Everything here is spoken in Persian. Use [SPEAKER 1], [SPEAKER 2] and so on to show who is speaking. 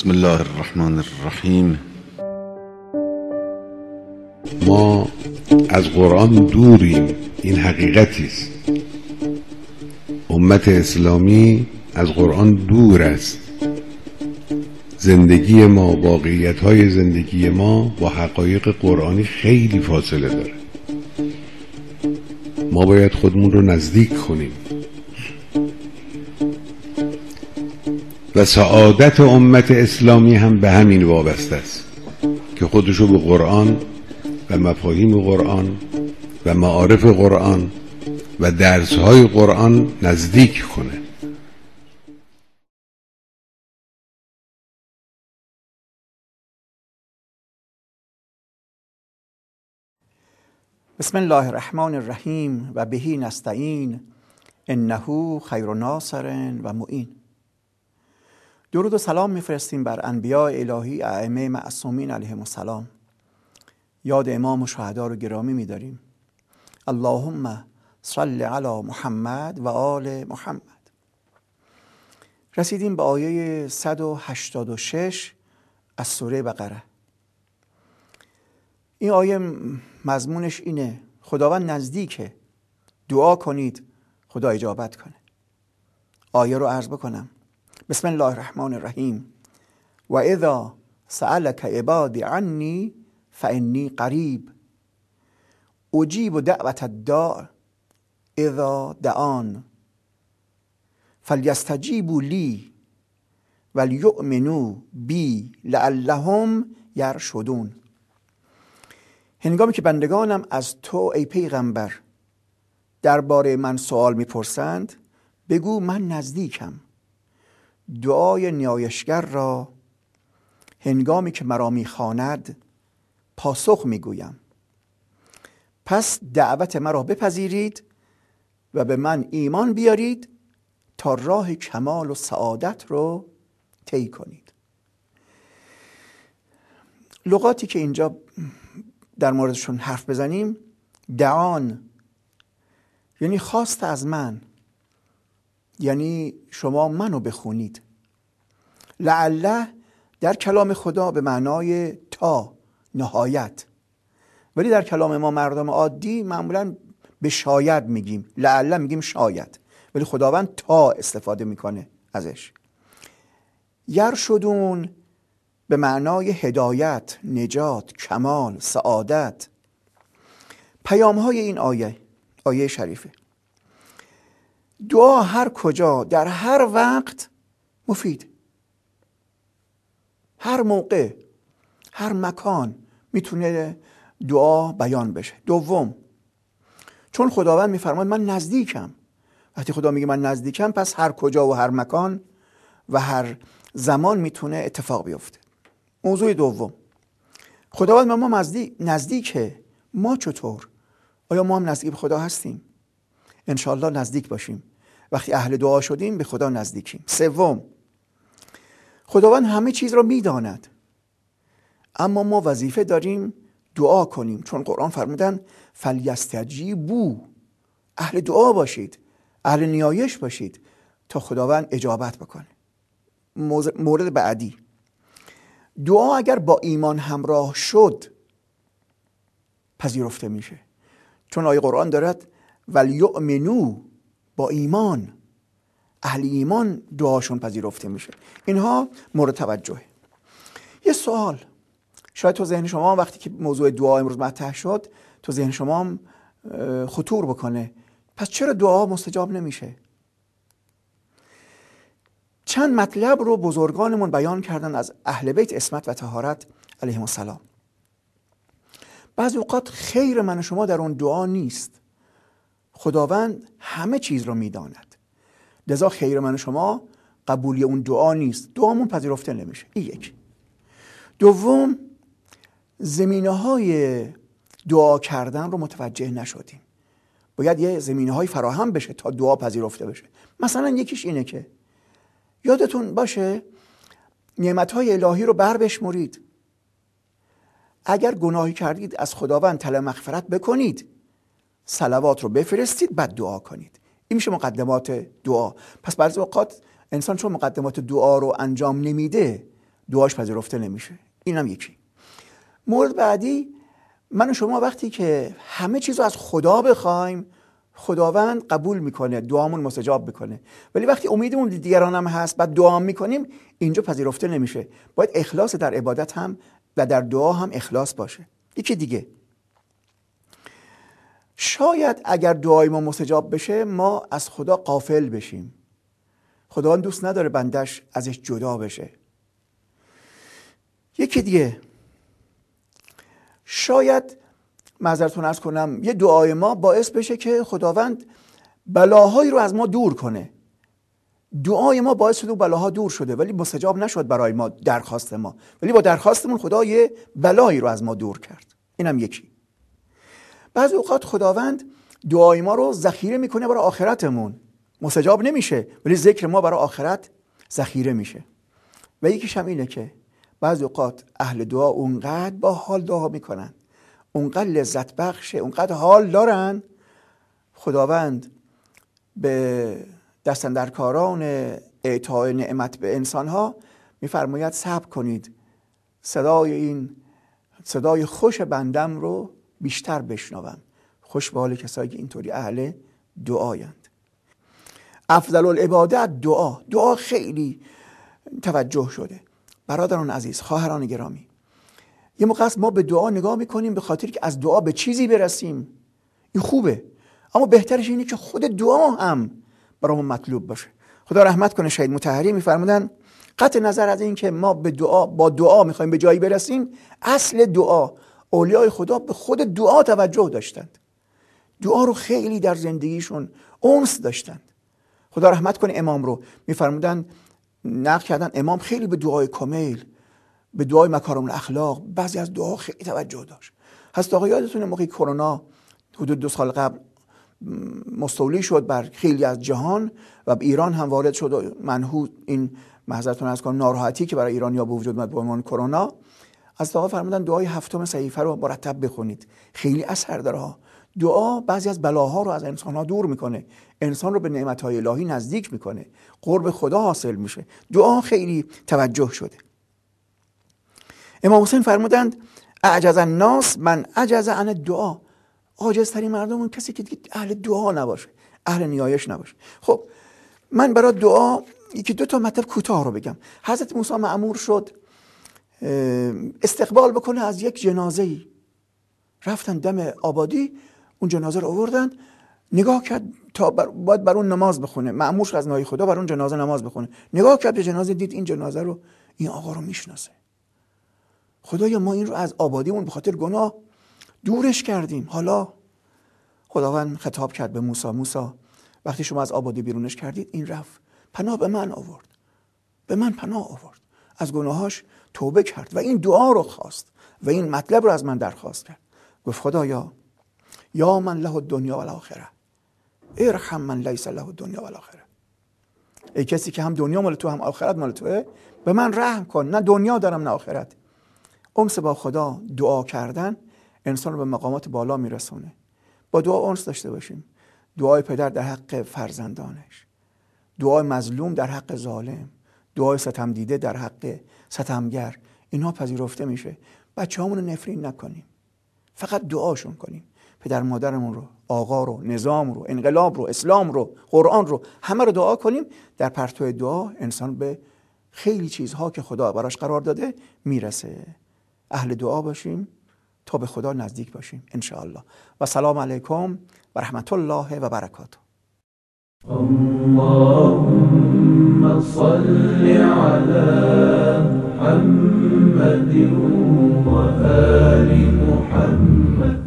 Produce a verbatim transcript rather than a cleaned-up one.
[SPEAKER 1] بسم الله الرحمن الرحیم.
[SPEAKER 2] ما از قرآن دوریم، این حقیقتی است. امت اسلامی از قرآن دور است. زندگی ما، واقعیت‌های زندگی ما با حقایق قرآنی خیلی فاصله داره. ما باید خودمون رو نزدیک کنیم و سعادت امت اسلامی هم به همین وابسته است که خودشو به قرآن و مفاهیم قرآن و معارف قرآن و درس‌های قرآن نزدیک کنه.
[SPEAKER 3] بسم الله الرحمن الرحیم و بهی نستعین انه خیر ناصر و معین. درود و سلام میفرستیم بر انبیاء الهی ائمه معصومین علیهم السلام. یاد امام و شهدا رو گرامی می‌داریم. اللهم صل علی محمد و آل محمد. رسیدیم به آیه صد و هشتاد و شش از سوره بقره. این آیه مضمونش اینه: خداوند نزدیکه، دعا کنید خدا اجابت کنه. آیه رو عرض بکنم. بسم الله الرحمن الرحیم. و اذا سألك عبادی عنی فانی قریب اجیب دعوت الداع اذا دعان فلیستجیبوا لی ولیؤمنوا بی لعلهم یرشدون. هنگامی که بندگانم از تو ای پیغمبر درباره من سوال میپرسند، بگو من نزدیکم، دعای نیایشگر را هنگامی که مرا میخواند پاسخ میگویم. پس دعوت مرا بپذیرید و به من ایمان بیارید تا راه کمال و سعادت رو طی کنید. لغاتی که اینجا در موردشون حرف بزنیم: دعان یعنی خواست از من، یعنی شما منو بخونید. لعله در کلام خدا به معنای تا، نهایت، ولی در کلام ما مردم عادی معمولا به شاید میگیم، لعله میگیم شاید، ولی خداوند تا استفاده میکنه ازش. یرشدون به معنای هدایت، نجات، کمال، سعادت. پیام های این آیه آیه شریفه: دعا هر کجا در هر وقت مفید، هر موقع هر مکان میتونه دعا بیان بشه. دوم، چون خداوند میفرماید من نزدیکم. وقتی خدا میگه من نزدیکم، پس هر کجا و هر مکان و هر زمان میتونه اتفاق بیفته. موضوع دوم، خداوند ما نزدیک نزدیکه. ما چطور؟ آیا ما هم نزدیک به خدا هستیم؟ انشاءالله نزدیک باشیم. وقتی اهل دعا شدیم به خدا نزدیکیم. سوم، خداوند همه چیز را میداند، اما ما وظیفه داریم دعا کنیم، چون قرآن فرمودن فلیستجیبوا، اهل دعا باشید، اهل نیایش باشید تا خداوند اجابت بکنه. مورد بعدی، دعا اگر با ایمان همراه شد پذیرفته میشه، چون آیه قرآن دارد ولیؤمنوا، با ایمان، اهل ایمان دعاشون پذیرفته میشه. اینها مورد توجهه. یه سوال شاید تو ذهن شما وقتی که موضوع دعا امروز مطرح شد تو ذهن شما خطور بکنه: پس چرا دعا مستجاب نمیشه؟ چند مطلب رو بزرگانمون بیان کردن از اهل بیت عصمت و طهارت علیهم السلام. بعضی اوقات خیر من و شما در اون دعا نیست. خداوند همه چیز رو میداند، لذا خیر من و شما قبولی اون دعا نیست، دعامون پذیرفته نمیشه. این یک. دوم، زمینه های دعا کردن رو متوجه نشدیم. باید یه زمینه های فراهم بشه تا دعا پذیرفته بشه. مثلا یکیش اینه که یادتون باشه نعمت های الهی رو بر بشمرید. اگر گناهی کردید از خداوند طلب مغفرت بکنید، صلوات رو بفرستید، بعد دعا کنید. این میشه مقدمات دعا. پس بعضی اوقات انسان چون مقدمات دعا رو انجام نمیده دعاش پذیرفته نمیشه. اینم یکی. مورد بعدی، من و شما وقتی که همه چیز رو از خدا بخوایم خداوند قبول میکنه، دعامون مستجاب میکنه. ولی وقتی امیدمون دیگران هم هست بعد دعا میکنیم، اینجا پذیرفته نمیشه. باید اخلاص در عبادت هم و در دعا هم اخلاص باشه. یکی دیگه، شاید اگر دعای ما مستجاب بشه ما از خدا غافل بشیم. خداوند دوست نداره بندش ازش جدا بشه. یکی دیگه، شاید معذرتون عرض کنم یه دعای ما باعث بشه که خداوند بلاهایی رو از ما دور کنه. دعای ما باعث شده و بلاها دور شده ولی مستجاب نشد برای ما درخواست ما، ولی با درخواستمون خدا یه بلایی رو از ما دور کرد. اینم یکی. بعضی اوقات خداوند دعای ما رو ذخیره میکنه برای آخرتمون، مستجاب نمیشه ولی ذکر ما برای آخرت ذخیره میشه. و یکیش هم اینه که بعضی اوقات اهل دعا اونقدر با حال دعا میکنن، اونقدر لذت بخشه، اونقدر حال دارن، خداوند به دستاندرکاران اعطای نعمت به انسانها میفرماید صبر کنید، صدای این صدای خوش بندم رو بیشتر بشنوم. خوش به حال کسایی که اینطوری اهل دعایند. افضل العبادت دعا. دعا خیلی توجه شده. برادران عزیز، خواهران گرامی، یه موقع است ما به دعا نگاه میکنیم به خاطر که از دعا به چیزی برسیم. این خوبه، اما بهترش اینه که خود دعا هم برامون مطلوب باشه. خدا رحمت کنه شهید مطهری میفرمودن قطع نظر از این که ما به دعا با دعا میخوایم به جایی برسیم، اصل دعا اولیای خدا به خود دعا توجه داشتند. دعا رو خیلی در زندگیشون انس داشتند. خدا رحمت کنه امام رو میفرمودن نقل کردن امام خیلی به دعای کمیل، به دعای مکارم الاخلاق، بعضی از دعا خیلی توجه داشت. هست آقا یادتونه موقع کرونا حدود دو سال قبل مستولی شد بر خیلی از جهان و به ایران هم وارد شد و منحوس این معذرتون از کنم ناراحتی که برای ایرانیا به وجود اومد به عنوان کرونا، از آقا فرمودن دعای هفتم صحیفه رو مرتب بخونید، خیلی اثر داره. دعا بعضی از بلاها رو از انسان‌ها دور میکنه، انسان رو به نعمت‌های الهی نزدیک میکنه، قرب خدا حاصل میشه. دعا خیلی توجه شده. امام حسین فرمودند اعجز الناس من عجز عن الدعا. عاجزترین مردم اون کسی که اهل دعا نباشه، اهل نیایش نباشه. خب من برای دعا یکی دو تا مطلب کوتاه رو بگم. حضرت موسی مأمور شد استقبال بکنه از یک جنازه‌ای. رفتن دم آبادی، اون جنازه رو آوردن، نگاه کرد تا بر... باید بر اون نماز بخونه، مأمور شد از نای خدا بر اون جنازه نماز بخونه. نگاه کرد به جنازه، دید این جنازه رو این آقا رو میشناسه. خدایا ما این رو از آبادیمون به خاطر گناه دورش کردیم. حالا خداوند خطاب کرد به موسی، موسی وقتی شما از آبادی بیرونش کردید این رفت پناه به من آورد، به من پناه آورد، از گناهاش توبه کرد و این دعا رو خواست و این مطلب رو از من درخواست کرد. گفت خدایا یا من له الدنیا و الاخره ارحم من لیس له الدنیا و الاخره. ای کسی که هم دنیا مال تو هم آخرت مال توه، به من رحم کن، نه دنیا دارم نه آخرت. انس با خدا، دعا کردن انسان رو به مقامات بالا میرسونه. با دعا انس داشته باشیم. دعای پدر در حق فرزندانش، دعای مظلوم در حق ظالم، دعای ستم دیده در حق ستمگر، اینها پذیرفته میشه. بچه‌هامون رو نفرین نکنیم، فقط دعاشون کنیم. پدر مادرمون رو، آقا رو، نظام رو، انقلاب رو، اسلام رو، قرآن رو، همه رو دعا کنیم. در پرتو دعا انسان به خیلی چیزها که خدا براش قرار داده میرسه. اهل دعا باشیم تا به خدا نزدیک باشیم ان شاء الله. و سلام علیکم و رحمت الله و برکاته.
[SPEAKER 4] اللهم صل على محمد و آل محمد.